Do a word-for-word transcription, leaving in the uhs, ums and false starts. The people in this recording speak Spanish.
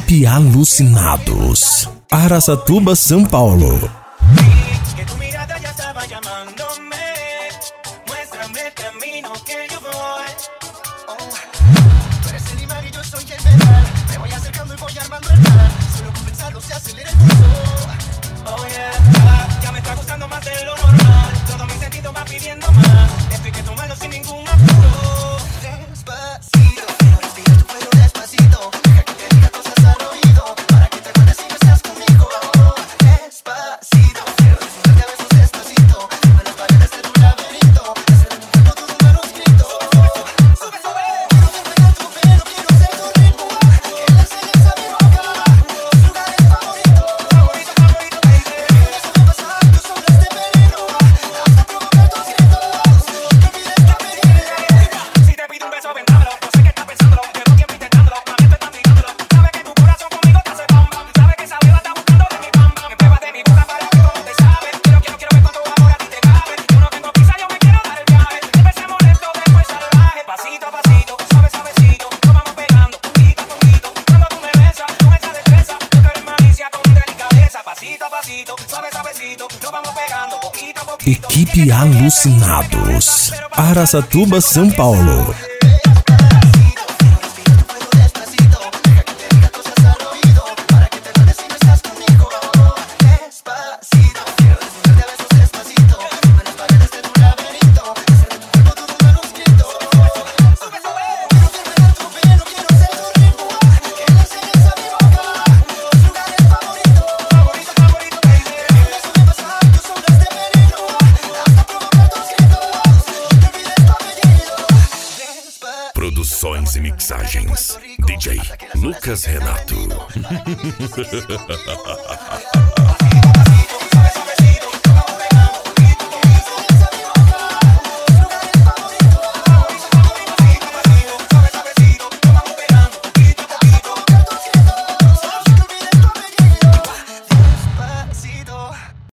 Equipe Alucinados, Araçatuba, São Paulo. Que tu mirada ya estaba llamándome. Muéstrame el camino que yo voy. Oh. Tú eres el imán y yo soy el metal. Me voy acercando y voy armando el plan. Solo con pensarlo se acelera el pulso. Oh yeah, ya me está gustando más de lo normal. Todo mi sentido va pidiendo más. Esto hay que tomarlo sin ningún apuro. Despacito, quiero respirar tu cuello despacito. Deja que te diga cosas al oído, para que te acuerdes si no estás conmigo. Despacito, quiero desnudarte a besos despacito. Sube las paredes de tu laberinto, hacer de tu cuerpo todo un manuscrito. Sube, sube, quiero despegar tu pelo, quiero ser tu ritmo. Que le enseñes a mi boca tus lugares favoritos. Favorito, favorito, baby. Déjame pasar tus sombras de veneno, hasta provocar tus gritos. No olvides que me quieres. Si te pido un beso, vendámelo. No sé qué estás pensándolo, llevo tiempo intentándolo. Mami, te estás mirándolo. Sabes que tu corazón conmigo te hace bam bam. Sabes que esa beba está buscando de mi bam bam. Me pruebas de mi boca para ver cómo te sabe. Quiero, quiero, quiero ver cuánto amor a ti te cabe. Yo no tengo prisa, yo me quiero dar el viaje. Empecemos lento, después salvaje. Pasito a pasito, suave, suavecito. Nos vamos pegando, poquito a poquito. Cuando tú me besas, con esa destreza. Yo quiero malicia con delicadeza. Pasito a pasito, suave, suavecito. Nos vamos pegando, poquito a poquito. Equipe Alucinados, Araçatuba, São Paulo. Produções e mixagens D J Lucas Renato.